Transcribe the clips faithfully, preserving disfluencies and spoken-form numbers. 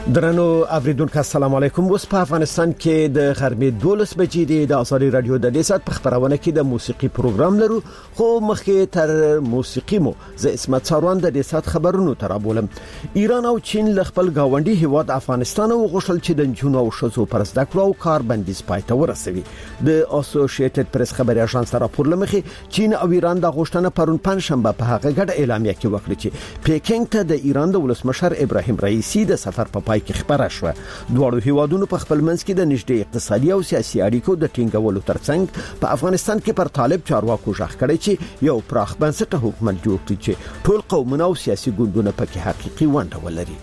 درنو اوریدونکو السلام علیکم. اوس په افغانستان کې د غرمې دولس بجې دی. د ازادي رادیو د دې سات په خبرونه کې د موسیقي پروګرام لرو، خو مخکې تر موسیقي مو زه اسمت ساروان د دې سات خبرونو ترابولم. ایران او چین ل خپل گاونډي هیواد افغانستان او غوښتل چې د جنونو او شذو پر زده کړو او کار بندیز پاتې ورسوي. د اسوسییټډ پریس خبري اژانس راپور لمخې چین او ایران د غوښتنه پرون پنځشنبه په هغه ګډ اعلامیه کې وکړه چې پیکینګ ته د ایران د ولسمشر ابراهیم رئیسی د سفر په پای کې خبره شوه. دواړو هیوادونو په خپل منځ کې د نږدې اقتصادي او سیاسي اړیکو د ټینګولو ترڅنګ په افغانستان کې پر طالب چارواکو ژغ کړی چې یو پراخ بنسټه حکومت جوړ کړي چې ټول قومونه او سیاسي ګوندونه پکې حقيقي ونډه ولري.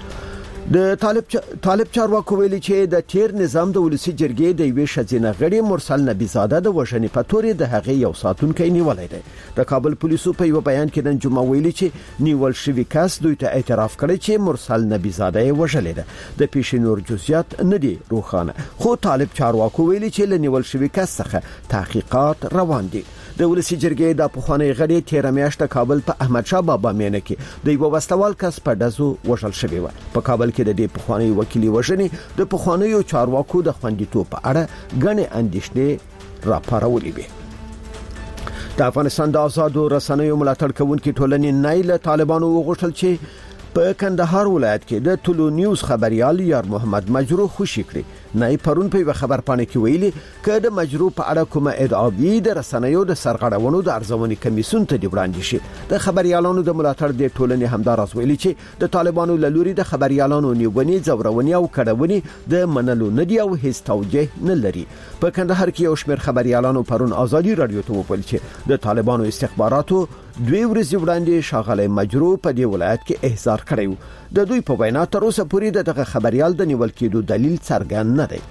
د طالب چ... طالب چارواکو ویلي چې د تیر نظام د ولسی جرګې د یوې شذینه غړي مرسل نبی زاده د وژنې په تورې د هغې یو ساتونکو نیولای دی. د کابل پولیسو په یو بیان کې نن جمعه ویلي چې نیول شوی کس دوی ته اعتراف کړی چې مرسل نبی زاده یې وژلې ده. د پیښې نور جزئیات نه دي روښانه، خو طالب چارواکو ویلي چې ل نیول شوی کس څخه تحقیقات روان دي. د ولسی جرګې د پخوانی غړي تیر میاشت کابل په احمد شاه بابا مینه کې د یو وسلوال کس په دزو وژل شوی و. په کابل کې د دې پخوانی وکیل وژنې د پخوانی چارواکو د خوندیتوب په اړه غني اندېښنې راپارولې وي. د افغانستان د آزادو رسنیو ملاتړ کوونکي ټولنې نایل طالبانو وغوښتل چې په کندهار ولایت کې د ټولو نیوز خبريال یار محمد مجروح خوشی کړی. نای پرون په خبر پانه کې ویلي چې د مجروح په اړه کومه ادعاوی د رسنیو د سرغړونو د ارزونې کمیسیون ته دی وړاندې شي. د خبريالانو د ملاتړ د ټولنې همدار از ویلي چې د طالبانو لوري د خبريالانو نیونې زورونې او کډونې د منلو نه دی او هیڅ توجه نه لري. په کندهار کې یو شمېر خبريالانو پرون ازادي رادیو ته ویل چې د طالبانو استخباراتو دوی ورځې وړاندې شاغله مجروح په دې ولایت کې احضار کړی. د دوی په وینا تر اوسه پورې دغه خبريال د نیول کېدو دلیل څرګند نه دی.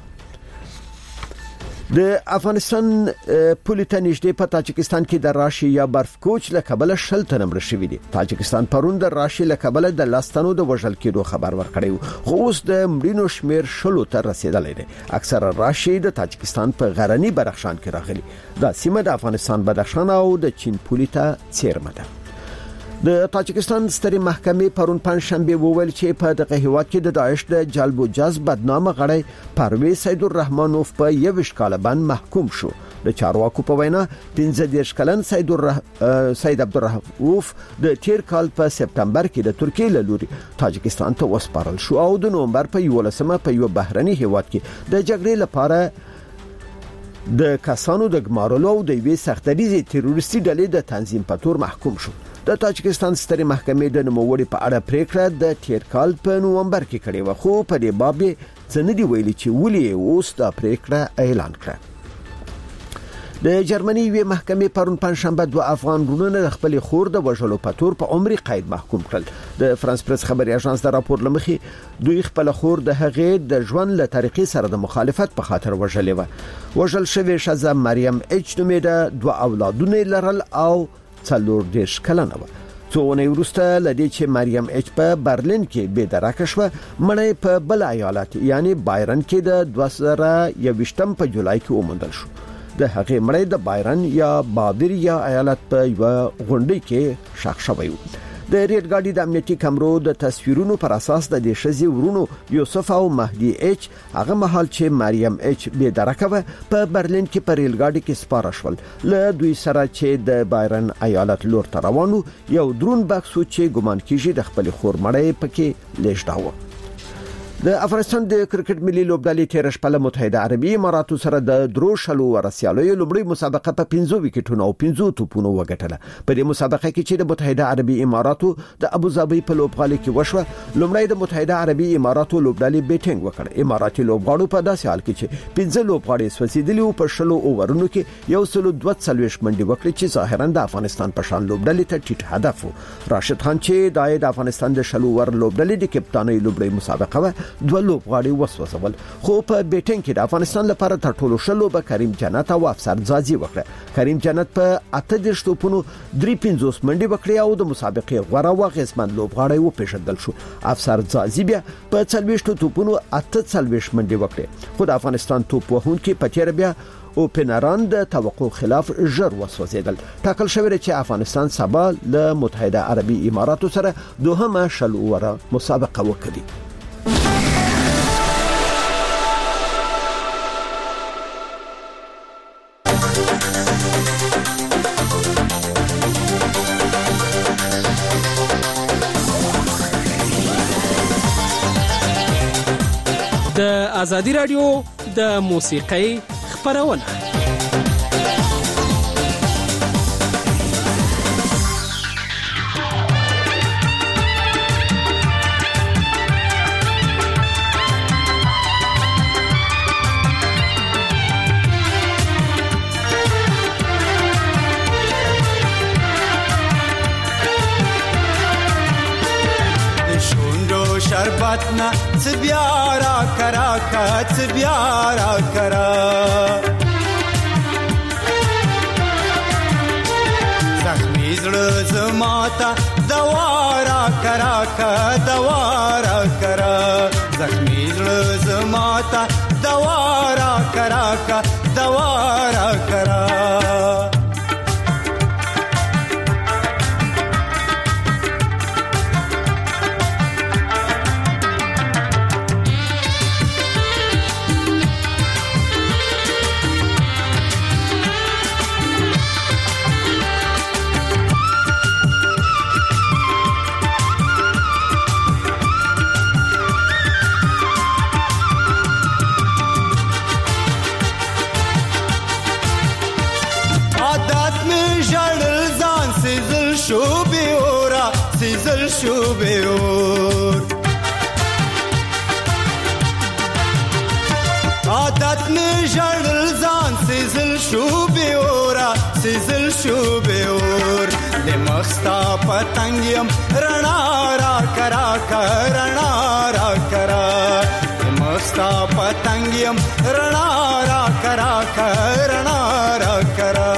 د افغانستان پولیټا نږدې په تاجکستان کې د راشي یا برف کوچ له کابل شل تنه مړ شوی دي. تاجکستان پرون د راشي له کابل د لاستانو د وژل کېدو خبر ورکړی، خو اوس د مړینو شمیر شلو ته رسیدلی دی. اکثره راشي د تاجکستان په غرنی بدخشان کې راغلي. دا سیمه د افغانستان بدخشان او د چین پولیټا څیرمه ده. د تاجکستان ستري محکمې پرون پنځشنبه وویل چې په دغه هیواد کې د داعش د جلب او جذب بدنامه غړی پرویز سید الرحمنوف په یوش کال باندې محکوم شو. د چارواکو په وینا پنځه دیرش کلن سید الرح... سید عبدالرحمنوف د تیر کال په سپتمبر کې د ترکیې له لوري تاجکستان ته وسپارل شو او د نومبر په یولسمه په یو بهرني هیواد کې د جګړې لپاره د کسانو د ګمارلو او د وی سختریزي تروریستي ډلې د تنظیم په تور محکوم شو. د تاجکستان ستري محکمې د نوموړي په اړه پریکړه د تیر کال په نومبر کې کړې و، خو په دې باب څه نه دی ویلي چې ولې اوس دا پریکړه اعلان کړه. د جرمني وی محکمې پرون پنځشنبه دوه افغان رونونه خپل خور د وژلو په تور په عمر قید محکوم کړل. د فرانس پریس خبري اژانس د راپور لمخې دوی خپل خور د هغې د ژوند له طریقې سره د مخالفت په خاطر وژلې و. وژل شوی شذا مریم اچ نومېده، دوه اولادونه لرل او څلور دیرش کلنه و. څو ونې وروسته لدې چې مریم اچ په برلین کې بې درکه شوه، مړی په بل ایالت یعنی بایرن کې د دوه زره یوویشتم په جولای کې وموندل شو. د هغې مړی د بایرن یا باویریا ایالت په یو غونډۍ کې ښخ شوی و. د ریډ ګاډي د امنیتي کمرو د تصویرونو پر اساس د دې شذي ورونو یوسف او مهدی اچ هغه مهال چې مریم اچ بې درکه و په برلین کې په ریل ګاډي کې سپاره شول. له دوی سره چې د بایرن ایالت لور ته روانو یو درون بکس چې ګومان کیږي د خپل خور مړی پکې لیږداوه. د افغانستان د کرکټ ملي لوبډلې تیر شپه له متحده عربي اماراتو سره د درو شلو ورسیالیو لومړی مسابقه په پنځو وکټونو او پنځو توپونو وګټله. په دې مسابقه کې چې د متحده عربي اماراتو د ابوظبي په لوبغالي کې وشوه، لومړی د متحده عربي اماراتو لوبډلې بیټینګ وکړ. اماراتي لوبغاړو په داسې حال کې چې پنځه لوبغاړي سوځیدلي او په شلو اوورونو کې یو سلو دوه څلوېښت منډې وکړې چې ظاهرا د افغانستان په شان لوبډلې ته ټیټ هدف و. راشد خان چې د افغانستان د شلو ور لوبډلې د کپتانۍ لوبډلې مسابقه و، دوه لوبغاړي وسوسول، خو په بیټینګ کې د افغانستان لپاره تر ټولو شلو به کریم جنت او افسر زازي وکړه. کریم جنت په اته دیرش توپونو درې پنځوس منډې وکړې او د مسابقې غوره او اغیزمن لوبغاړی وپېژندل شو. افسر زازي بیا په څلوېښت توپونو اته څلوېښت منډې وکړې، خو د افغانستان توپ وهونکي په تیر بیا او پناران د توقع خلاف ژر وسوځیدل. ټاکل شوی چې افغانستان سبا له متحده عربي اماراتو سره دوهمه شل اوره مسابقه وکړي. ازادي رادیو د موسیقۍ خبرونه. شربتنا تبيارا كراكا تبيارا كرا زخمي زړه زماتا دوارا كراكا دوارا كرا زخمي زړه زماتا دوارا كراكا دوارا كرا شو بیور عادت می جړل ځان سیزل شو بیورا سیزل شو بیور د مخستا پتنګیم رڼا را کرا کرنا را کرا د مخستا پتنګیم رڼا را کرا کرنا را کرا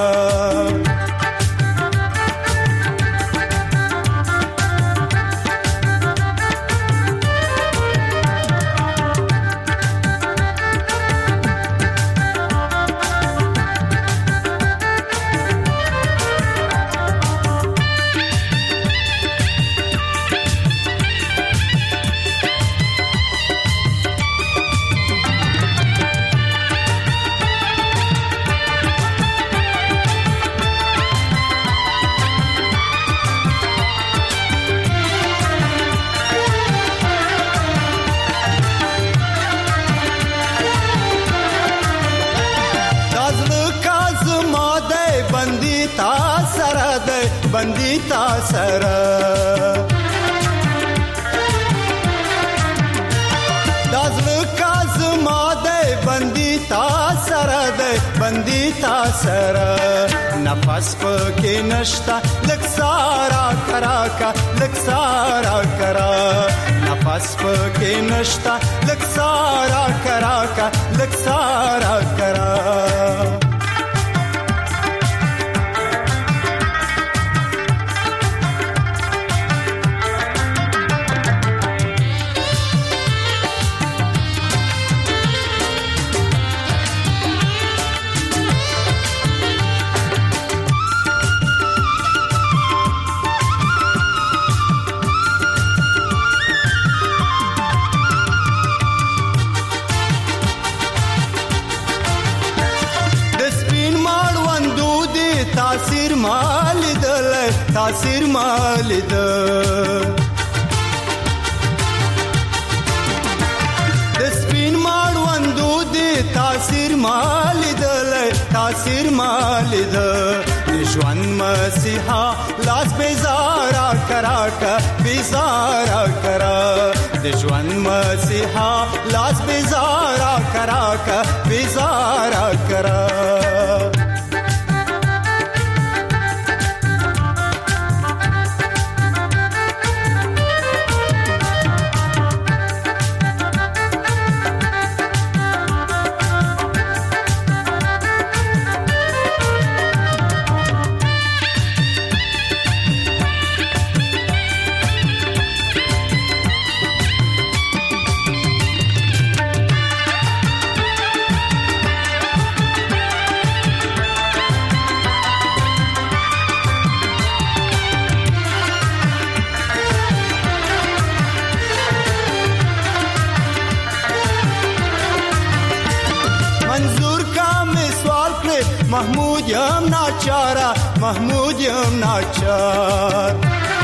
बंदीता सर दाजल काजमा दे बंदीता सर दे बंदीता सर नफस के नश्ता लक्सारा करा का लक्सारा करा नफस के नश्ता लक्सारा करा का लक्सारा करा تاثیر مال دل تاثیر مال دل د سپین ماړوندو دی تاثیر مال دل تاثیر مال دل ژوند مسیحا لاس بیزارا کرا کا بیزارا کرا د ژوند مسیحا لاس بیزارا کرا کا بیزارا کرا محمود یم ناچارا محمود یم ناچار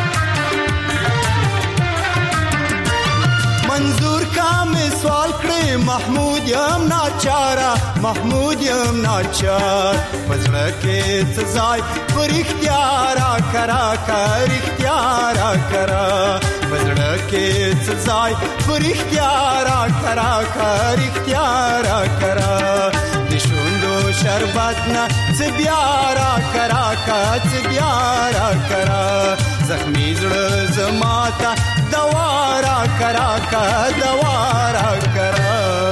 منظور کا می سوال کړی محمود یم ناچاره محمود یم ناچار پزړه کې څه ځای پر اختیار کرا کر اختیار کرا پزړه کې څه ځای پر اختیار کرا کر اختیار کرا د شوندو شربت نه څه بیارا کرا کا څه بیارا کرا زخمی زړه زماته دوارا کرا کا دوارا کرا.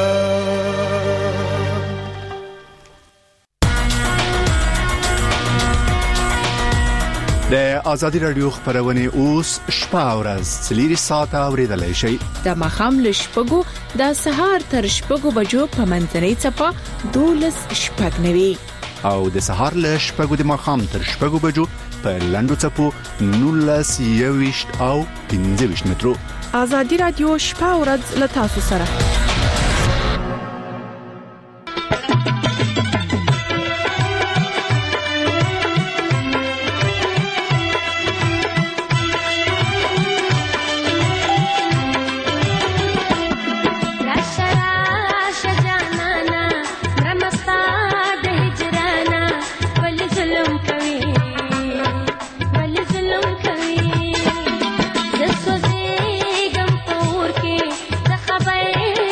د آزادي رادیو خبرونه اوس شپه او ورځ څلور ساعته اوریدلای شئ. د مخام له شپږو د سهار تر شپږو بجو په منځنۍ چپه دولس شپږ نوي او د سهار له شپږو د مخام تر شپږو بجو په لندو چپو نولس یويشت او پنځه ویشت مترو. آزادي رادیو شپه او ورځ له تاسو سره. Bye.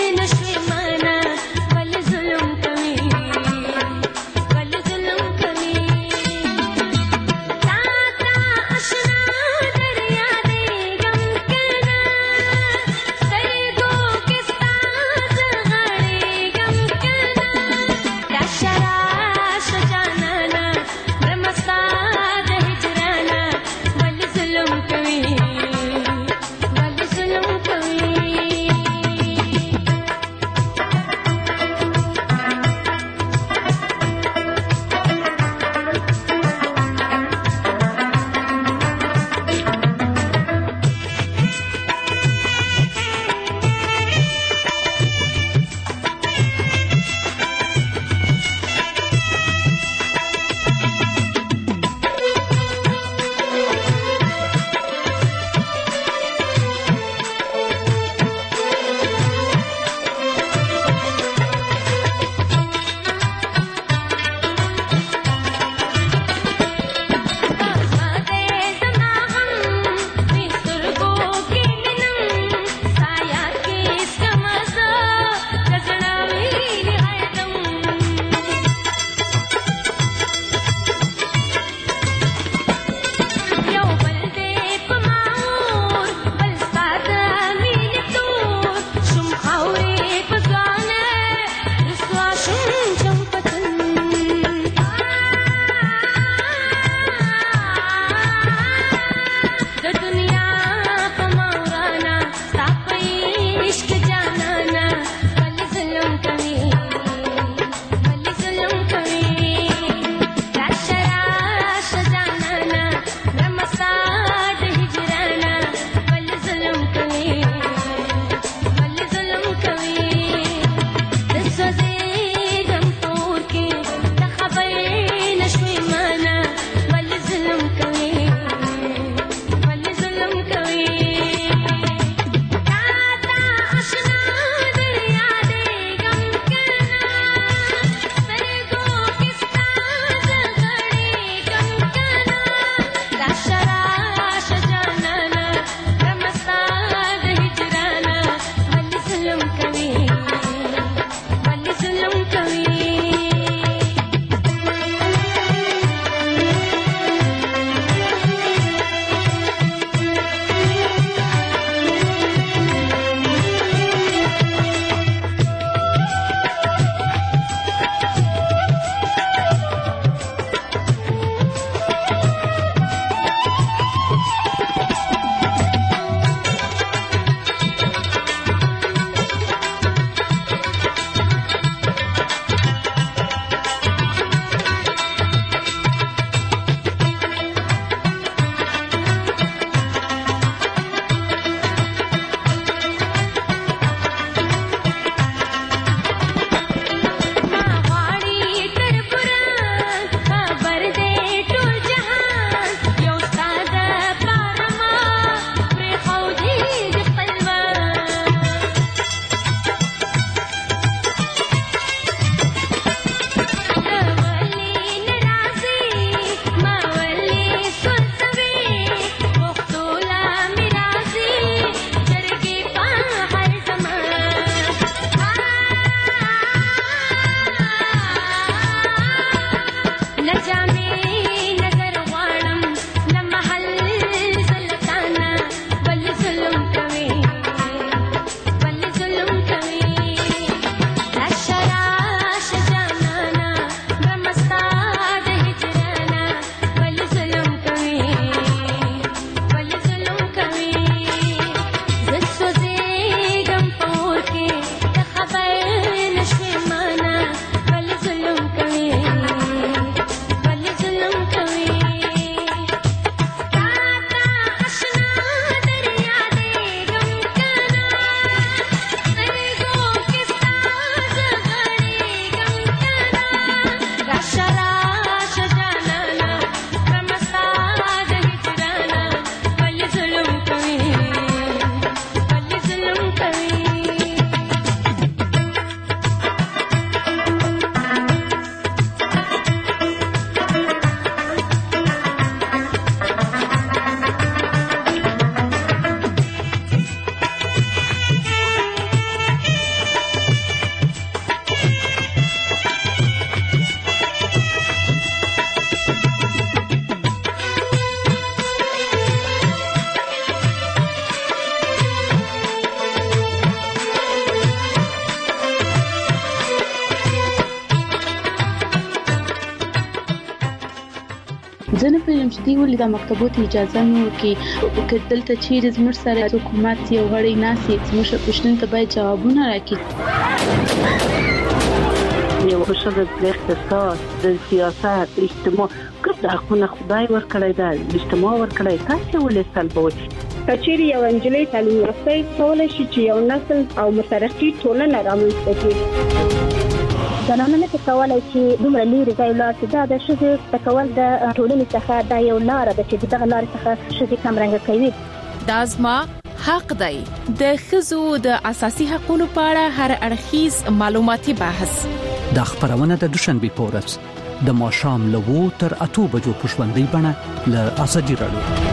زه نه پوهیږم چې دوی ولې دا مکتبو ته اجازه نه ورکوي، که دلته چیرې زموږ سره حکومت یو غړی ناست وي زموږ پوښتنو ته باید جوابونه راکړي. یو ښځه د اقتصاد، د سیاست، اجتماع ګډ حقونه خدای ورکړی دی، اجتماع ورکړی، تاسو ولې سلبوي؟ کچېرې یو انجلۍ تعلیم یافته کولای شي چې یو نسل او مترقي ټولنه رامنځته کړي. زنانه نه کولای چې دومره لري ځای لاړ شي. دا د ښځې تکول د ټولنې څخه دا یو لار ده چې دغه لار څخه ښځې کمرنګ کوي. دا زما حق دی. د ښځو د اساسي حقوقو په اړه هر اړخیز معلوماتي بحث د خبرونه د دوشنبه پورس د ماښام له وو تر اتو بجو په ژوندۍ بڼه له ازادي راډیو.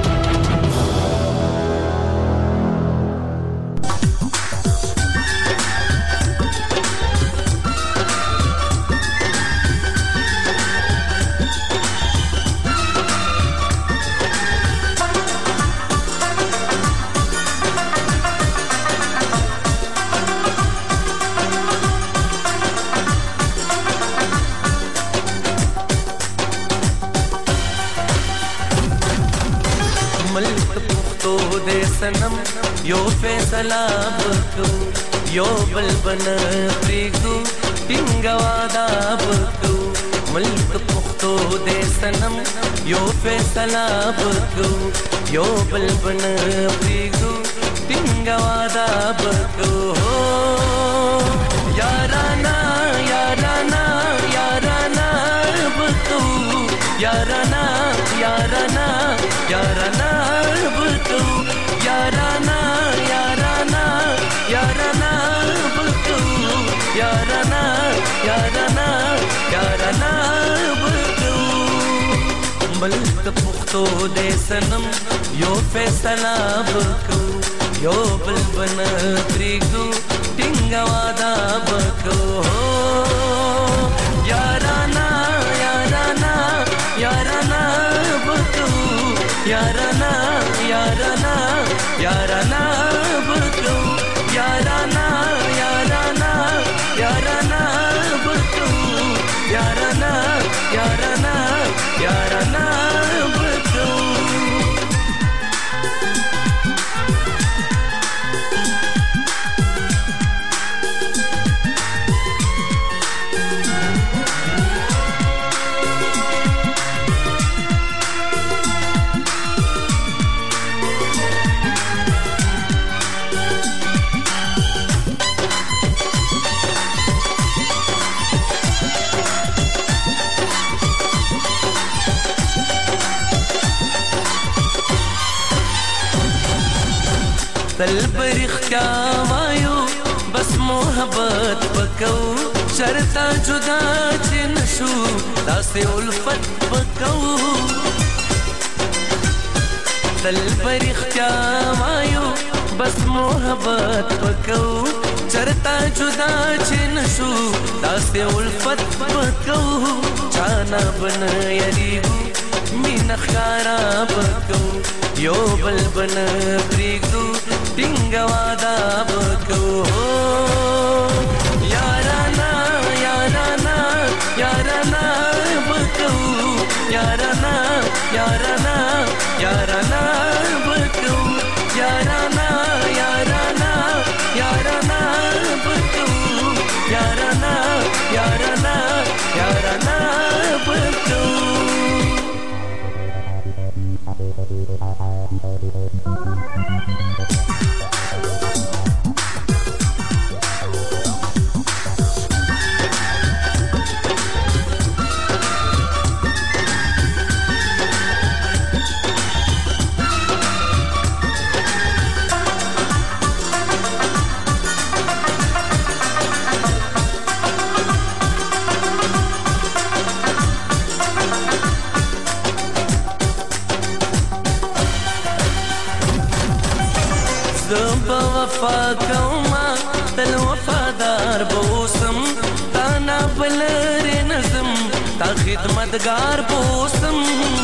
یو فیصله وکړو یو بل بن پریږدو ټینګه وعده وکړو ملک پښتو دې صنم یو فیصله وکړو یو بل بن پریږدو ټینګه وعده وکړو یارانا یارانا یارانا وکړو یارانا یارانا یارانا وکړو یارانا یارانا یارانا بکو یارانا یارانا یارانا بکو ملک پختو دے سنم یو فیصلہ بکو یو بل بن پریگو ٹنگا وادا بکو یارانا یارانا یارانا بکو یارانا یارانا یارانا بکو یارانا یارانا یارانا بکو یارانا یارانا یارانا بکو تل برختیا وایو بس محبت پکو شرطا جدا چې نشو داسې الفت پکو تل برختیا وایو بس محبت پکو شرطا جدا چې نشو داسې الفت پکو چانا بن یریګو مین خارا پکو یو بل بن پریګو ټینګه وادا وکړو یارانا یارانا یارانا وکړو یارانا یارانا یارانا وکړو یارانا یارانا یارانا وکړو یارانا یارانا یارانا وکړو وفا کوما تل وفادار بوسم تانا بلر نظم تا خدمتگار بوسم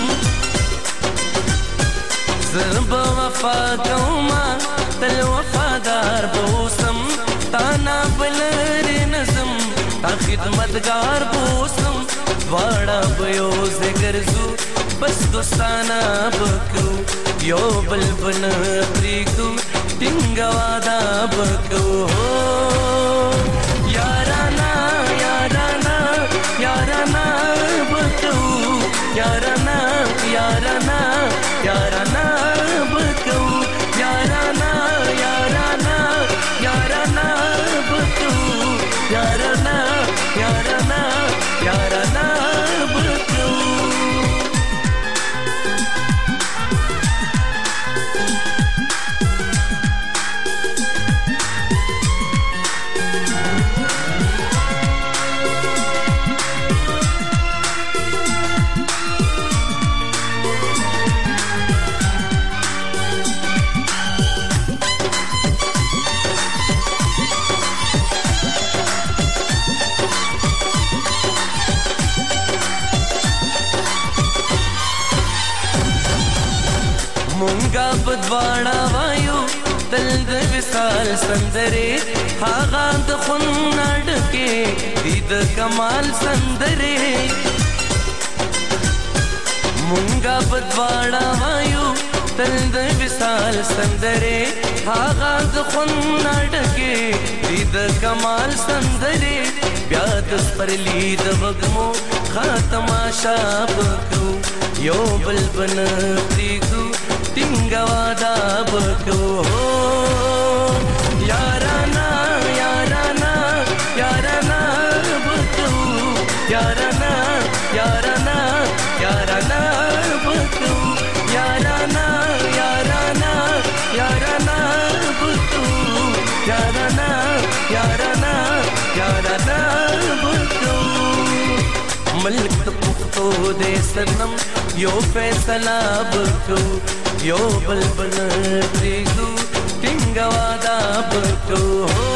زب وفا کوما تل وفادار بوسم تانا بلر نظم تا خدمتگار بوسم واړه به یو ځای ګرځو بس دوستانه بکو یو بل بل پرېږدو ټینګه واده بکو یارانا یارانا یارانا بکو یارانا یارانا یارانا بکو یارانا یارانا یارانا بکو یارانا یارانا یارانا بکو مونږه په دواړه وایو تل د وصال سندرې هغه د خون ډکې دي د کمال سندرې مونږه په دواړه وایو تل د وصال سندرې هغه د خون ډکې دي د کمال سندرې بیا د سپرلي د وږمو خاتمه شاب کو یو بل بن پرېږدو ټینګه واده بکو یارانا یارانا یارانا بکو یارانا یارانا یارانا بکو یارانا یارانا یارانا بکو یارانا یارانا یارانا بکو ملک د پښتو دې سنم یو فیصله بکو یو بل بل پرېږدو ټینګه واده بکو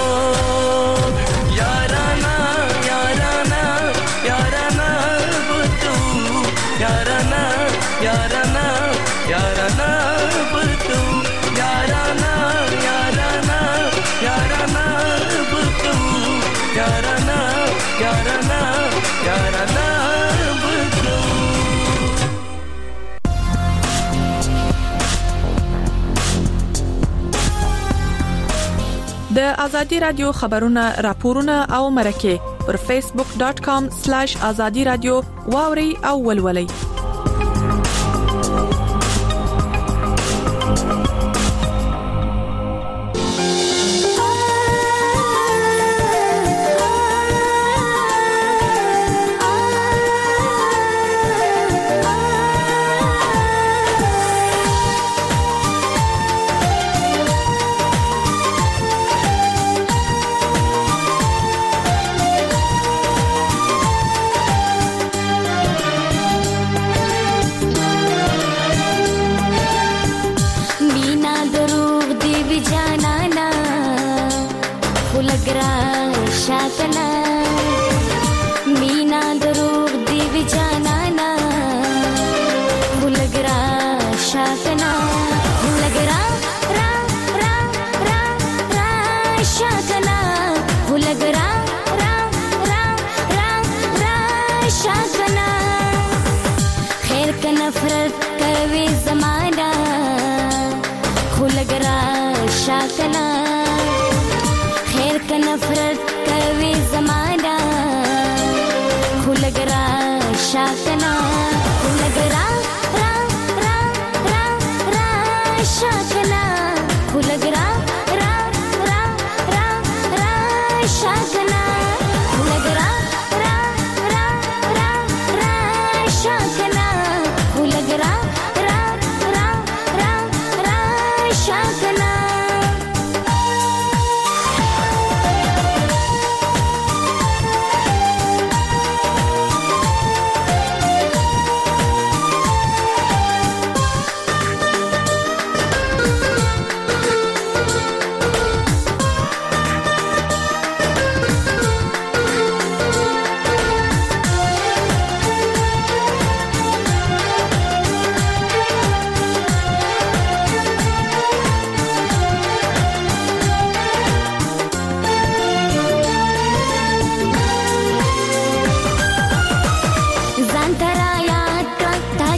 یارانا یارانا یارانا بکو یارانا یارانا یارانا بکو یارانا یارانا یارانا بکو یارانا یارانا یارانا بکو د ازادي رادیو خبرونه راپورونه او مرکه پر فیسبوک ډاٹ کام سلیش ازادي رادیو واوري او ولولي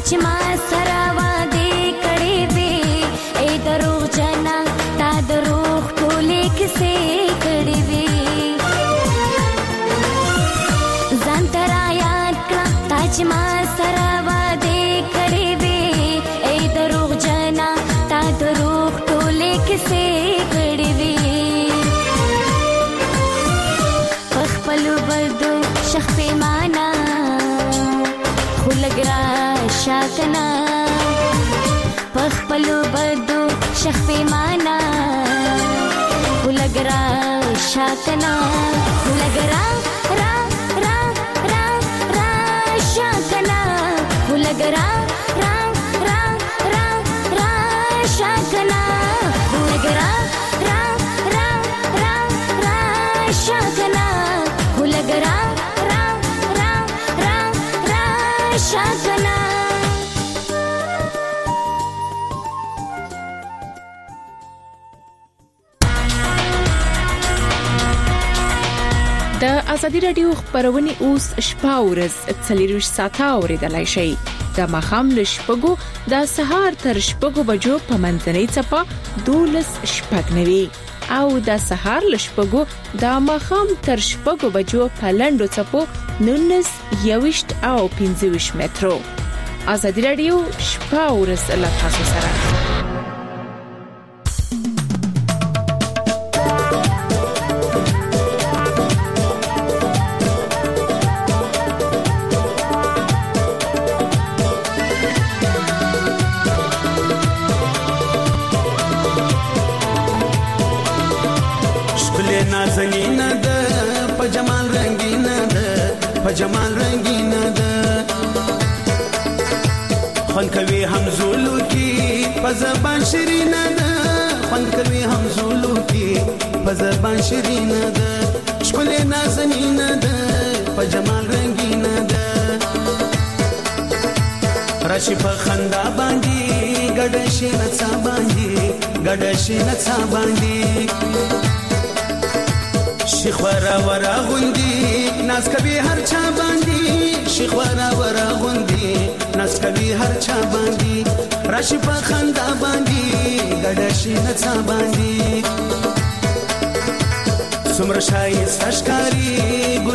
چې ما سره وعده کړې وې اے دروغ جنا تا دروغ ټولې کیسې کړې وې ځان تر یاد کړه تا چې ما سره وعده کړې وې اے دروغ جنا تا دروغ ټولې کیسې کړې وې پخپلو بدو شخ پیمانا خو لګ را شاکنا پخپلو بدو شخ پیمانا خو لګ را شاکنا خو لګ را را را را را شاکنا خو لګ را را را را را شاکنا خو لګ را را را را را شاکنا خو لګ را را را را را شاکنا د ازادي رادیو خبرونه اوس شپه ورځ څلور ساعته اوریدلای شئ د مخام لشپګو د سهار تر شپګو بجو په منځنۍ چپا دولس شپګنوي او د سهار لشپګو د مخام تر شپګو بجو په لندو چپو نونس یوشت او پنځوش مترو ازادي رادیو شپه ورځ له تاسو سره نازنین ده په جمال رنگین ده په جمال رنگین ده خون کوي همزولو کی په زبان شیرین ده خون کوي همزولو کی په زبان شیرین ده شکل نازنین ده په جمال رنگین ده راشي په خندا باندې ګډ شي نڅا باندې ګډ شي نڅا باندې شیخ ورا ورا غوندي ناز کوي هر چا باندې شیخ ورا ورا غوندي ناز کوي هر چا باندې راشي په خندا باندې ګډ شي نڅا باندې سمر شای سشکاری